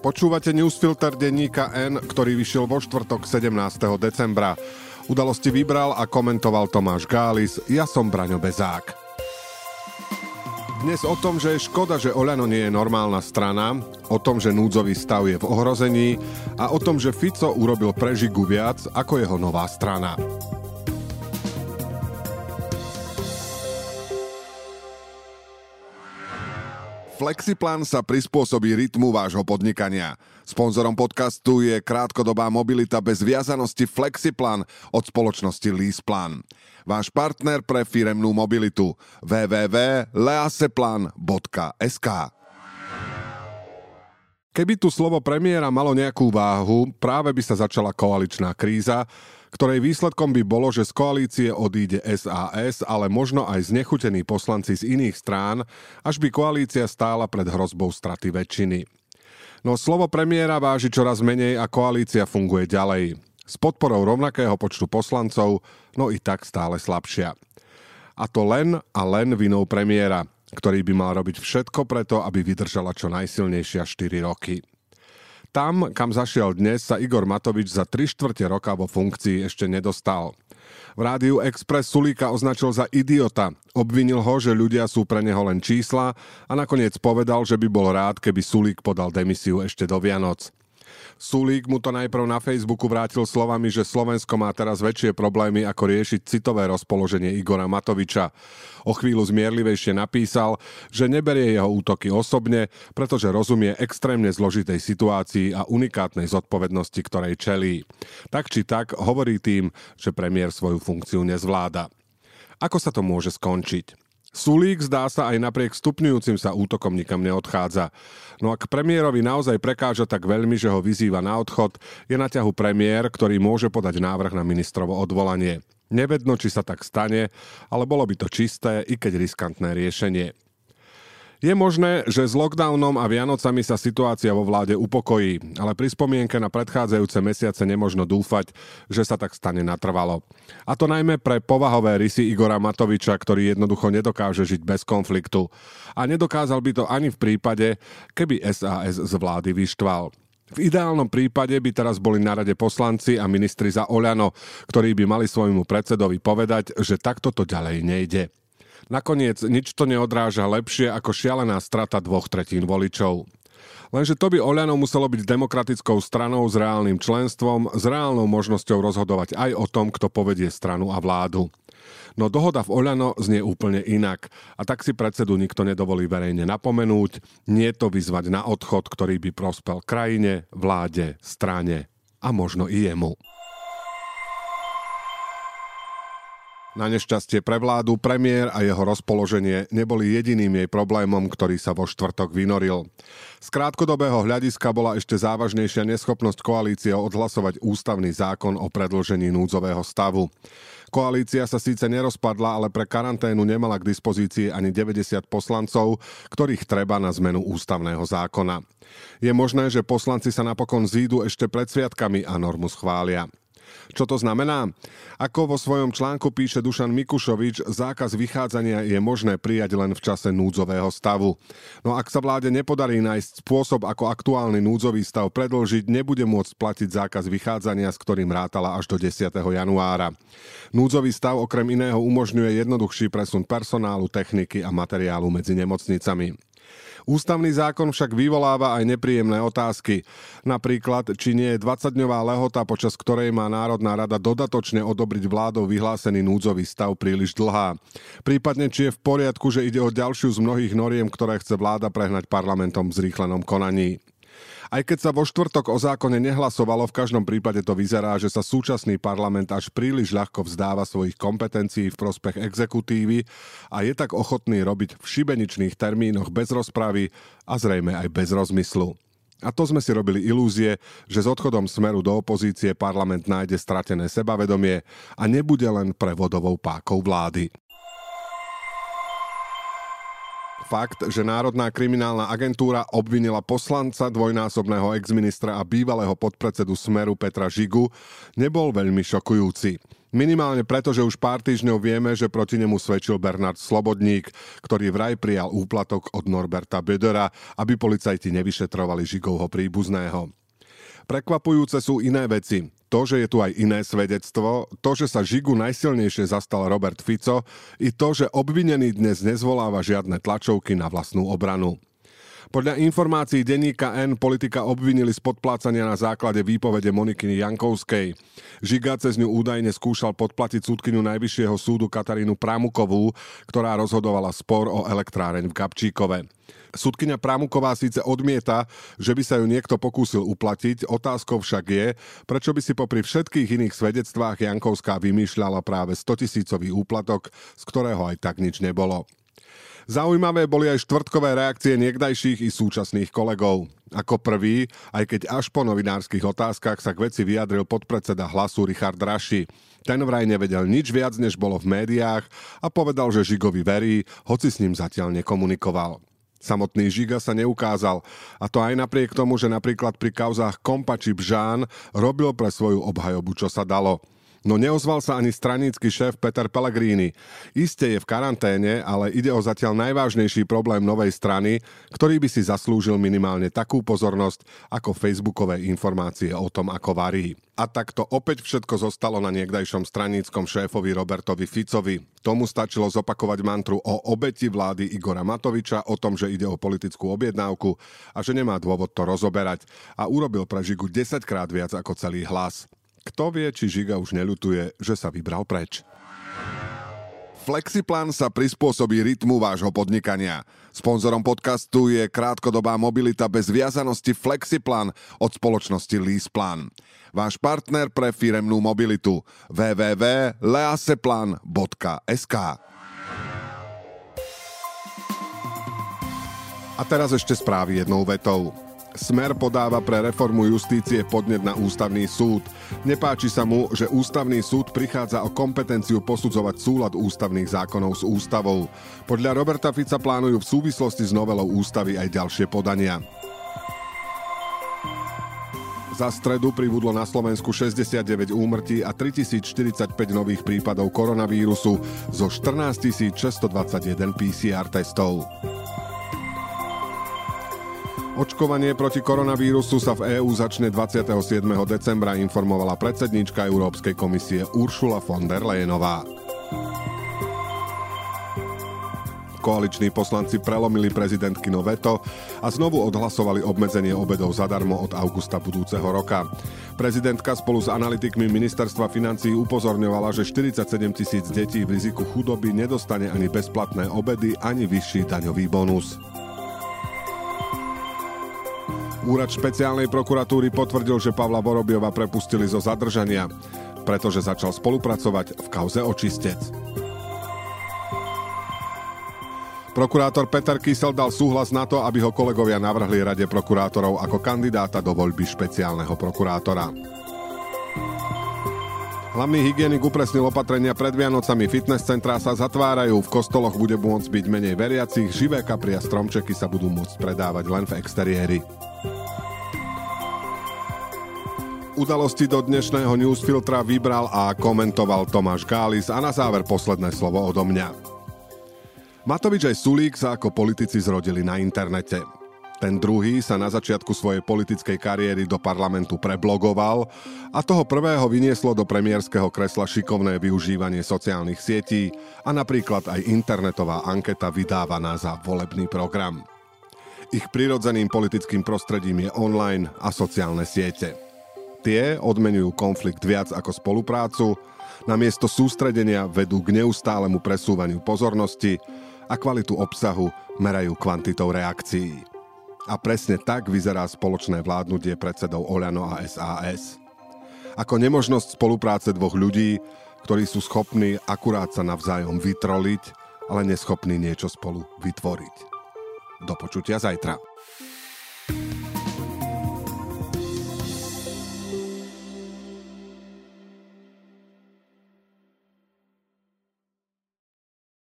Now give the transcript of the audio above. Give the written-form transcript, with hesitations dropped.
Počúvate newsfilter denníka N, ktorý vyšiel vo štvrtok 17. decembra. Udalosti vybral a komentoval Tomáš Gális, ja som Braňo Bezák. Dnes o tom, že je škoda, že Oľano nie je normálna strana, o tom, že núdzový stav je v ohrození a o tom, že Fico urobil pre Žigu viac ako jeho nová strana. Flexiplán sa prispôsobí rytmu vášho podnikania. Sponzorom podcastu je krátkodobá mobilita bez viazanosti Flexiplan od spoločnosti LeasePlan. Váš partner pre firemnú mobilitu www.leaseplan.sk. Keby tu slovo premiéra malo nejakú váhu, práve by sa začala koaličná kríza, ktorej výsledkom by bolo, že z koalície odíde SAS, ale možno aj znechutení poslanci z iných strán, až by koalícia stála pred hrozbou straty väčšiny. No slovo premiéra váži čoraz menej a koalícia funguje ďalej. S podporou rovnakého počtu poslancov, no i tak stále slabšia. A to len a len vinou premiéra, ktorý by mal robiť všetko preto, aby vydržala čo najsilnejšia 4 roky. Tam, kam zašiel dnes, sa Igor Matovič za 3/4 roka vo funkcii ešte nedostal. V rádiu Express Sulíka označil za idiota, obvinil ho, že ľudia sú pre neho len čísla a nakoniec povedal, že by bol rád, keby Sulík podal demisiu ešte do Vianoc. Sulík mu to najprv na Facebooku vrátil slovami, že Slovensko má teraz väčšie problémy, ako riešiť citové rozpoloženie Igora Matoviča. O chvíľu zmierlivejšie napísal, že neberie jeho útoky osobne, pretože rozumie extrémne zložitej situácii a unikátnej zodpovednosti, ktorej čelí. Tak či tak hovorí tým, že premiér svoju funkciu nezvláda. Ako sa to môže skončiť? Sulík zdá sa aj napriek stupňujúcim sa útokom nikam neodchádza. No ak premiérovi naozaj prekáža tak veľmi, že ho vyzýva na odchod, je na ťahu premiér, ktorý môže podať návrh na ministrovo odvolanie. Nevedno, či sa tak stane, ale bolo by to čisté, i keď riskantné riešenie. Je možné, že s lockdownom a Vianocami sa situácia vo vláde upokojí, ale pri spomienke na predchádzajúce mesiace nemožno dúfať, že sa tak stane natrvalo. A to najmä pre povahové rysy Igora Matoviča, ktorý jednoducho nedokáže žiť bez konfliktu. A nedokázal by to ani v prípade, keby SAS z vlády vyštval. V ideálnom prípade by teraz boli na rade poslanci a ministri za Oľano, ktorí by mali svojmu predsedovi povedať, že takto to ďalej nejde. Nakoniec nič to neodráža lepšie ako šialená strata 2/3 voličov. Lenže to by Oľano muselo byť demokratickou stranou s reálnym členstvom, s reálnou možnosťou rozhodovať aj o tom, kto povedie stranu a vládu. No dohoda v Oľano znie úplne inak a tak si predsedu nikto nedovolí verejne napomenúť, nie to vyzvať na odchod, ktorý by prospel krajine, vláde, strane a možno i jemu. Na nešťastie pre vládu, premiér a jeho rozpoloženie neboli jediným jej problémom, ktorý sa vo štvrtok vynoril. Z krátkodobého hľadiska bola ešte závažnejšia neschopnosť koalície odhlasovať ústavný zákon o predĺžení núdzového stavu. Koalícia sa síce nerozpadla, ale pre karanténu nemala k dispozícii ani 90 poslancov, ktorých treba na zmenu ústavného zákona. Je možné, že poslanci sa napokon zídu ešte pred sviatkami a normu schvália. Čo to znamená? Ako vo svojom článku píše Dušan Mikušovič, zákaz vychádzania je možné prijať len v čase núdzového stavu. No ak sa vláde nepodarí nájsť spôsob, ako aktuálny núdzový stav predĺžiť, nebude môcť platiť zákaz vychádzania, s ktorým rátala až do 10. januára. Núdzový stav okrem iného umožňuje jednoduchší presun personálu, techniky a materiálu medzi nemocnicami. Ústavný zákon však vyvoláva aj nepríjemné otázky. Napríklad, či nie je 20-dňová lehota, počas ktorej má Národná rada dodatočne odobriť vládou vyhlásený núdzový stav príliš dlhá. Prípadne, či je v poriadku, že ide o ďalšiu z mnohých noriem, ktoré chce vláda prehnať parlamentom v zrýchlenom konaní. Aj keď sa vo štvrtok o zákone nehlasovalo, v každom prípade to vyzerá, že sa súčasný parlament až príliš ľahko vzdáva svojich kompetencií v prospech exekutívy a je tak ochotný robiť v šibeničných termínoch bez rozpravy a zrejme aj bez rozmyslu. A to sme si robili ilúzie, že s odchodom Smeru do opozície parlament nájde stratené sebavedomie a nebude len prevodovou pákou vlády. Fakt, že Národná kriminálna agentúra obvinila poslanca, dvojnásobného exministra a bývalého podpredsedu Smeru Petra Žigu, nebol veľmi šokujúci. Minimálne preto, že už pár týždňov vieme, že proti nemu svedčil Bernard Slobodník, ktorý vraj prijal úplatok od Norberta Bödera, aby policajti nevyšetrovali Žigovho príbuzného. Prekvapujúce sú iné veci. To, že je tu aj iné svedectvo, to, že sa Žigu najsilnejšie zastal Robert Fico, i to, že obvinený dnes nezvoláva žiadne tlačovky na vlastnú obranu. Podľa informácií denníka N politika obvinili z podplácania na základe výpovede Moniky Jankovskej. Žiga cez ňu údajne skúšal podplatiť súdkyňu Najvyššieho súdu Katarínu Pramukovú, ktorá rozhodovala spor o elektráreň v Gabčíkove. Súdkyňa Pramuková síce odmieta, že by sa ju niekto pokúsil uplatiť, otázkou však je, prečo by si popri všetkých iných svedectvách Jankovská vymýšľala práve 100 000 úplatok, z ktorého aj tak nič nebolo. Zaujímavé boli aj štvrtkové reakcie niekdajších i súčasných kolegov. Ako prvý, aj keď až po novinárskych otázkach sa k veci vyjadril podpredseda Hlasu Richard Raši. Ten vraj nevedel nič viac, než bolo v médiách a povedal, že Žigovi verí, hoci s ním zatiaľ nekomunikoval. Samotný Žiga sa neukázal, a to aj napriek tomu, že napríklad pri kauzách Kompa či Bžán robil pre svoju obhajobu, čo sa dalo. No neozval sa ani stranícky šéf Peter Pellegrini. Isté je v karanténe, ale ide o zatiaľ najvážnejší problém novej strany, ktorý by si zaslúžil minimálne takú pozornosť ako facebookové informácie o tom, ako varí. A takto opäť všetko zostalo na niekdajšom straníckom šéfovi Robertovi Ficovi. Tomu stačilo zopakovať mantru o obeti vlády Igora Matoviča, o tom, že ide o politickú objednávku a že nemá dôvod to rozoberať. A urobil pre Žigu 10-krát viac ako celý Hlas. Kto vie, či Žiga už neľutuje, že sa vybral preč. Flexiplan sa prispôsobí rytmu vášho podnikania. Sponzorom podcastu je krátkodobá mobilita bez viazanosti Flexiplan od spoločnosti LeasePlan. Váš partner pre firemnú mobilitu www.leaseplan.sk. A teraz ešte správy jednou vetou. Smer podáva pre reformu justície podnet na ústavný súd. Nepáči sa mu, že ústavný súd prichádza o kompetenciu posudzovať súlad ústavných zákonov s ústavou. Podľa Roberta Fica plánujú v súvislosti s novelou ústavy aj ďalšie podania. Za stredu pribudlo na Slovensku 69 úmrtí a 3045 nových prípadov koronavírusu zo 14 621 PCR testov. Očkovanie proti koronavírusu sa v EÚ začne 27. decembra, informovala predsedníčka Európskej komisie Ursula von der Leyenová. Koaliční poslanci prelomili prezidentkino veto a znovu odhlasovali obmedzenie obedov zadarmo od augusta budúceho roka. Prezidentka spolu s analytikmi ministerstva financií upozorňovala, že 47 000 detí v riziku chudoby nedostane ani bezplatné obedy, ani vyšší daňový bonus. Úrad špeciálnej prokuratúry potvrdil, že Pavla Vorobiova prepustili zo zadržania, pretože začal spolupracovať v kauze Očistec. Prokurátor Peter Kysel dal súhlas na to, aby ho kolegovia navrhli Rade prokurátorov ako kandidáta do voľby špeciálneho prokurátora. Hlavný hygienik upresnil opatrenia pred Vianocami, fitness centrá sa zatvárajú, v kostoloch bude môcť byť menej veriacich, živé kapry a stromčeky sa budú môcť predávať len v exteriéri. Udalosti do dnešného newsfiltra vybral a komentoval Tomáš Gális a na záver posledné slovo odo mňa. Matovič aj Sulík sa ako politici zrodili na internete. Ten druhý sa na začiatku svojej politickej kariéry do parlamentu preblogoval a toho prvého vynieslo do premiérskeho kresla šikovné využívanie sociálnych sietí a napríklad aj internetová anketa vydávaná za volebný program. Ich prirodzeným politickým prostredím je online a sociálne siete. Tie odmenujú konflikt viac ako spoluprácu, namiesto sústredenia vedú k neustálemu presúvaniu pozornosti a kvalitu obsahu merajú kvantitou reakcií. A presne tak vyzerá spoločné vládnutie predsedov Oľano a SAS. Ako nemožnosť spolupráce dvoch ľudí, ktorí sú schopní akurát sa navzájom vytroliť, ale neschopní niečo spolu vytvoriť. Do počutia zajtra.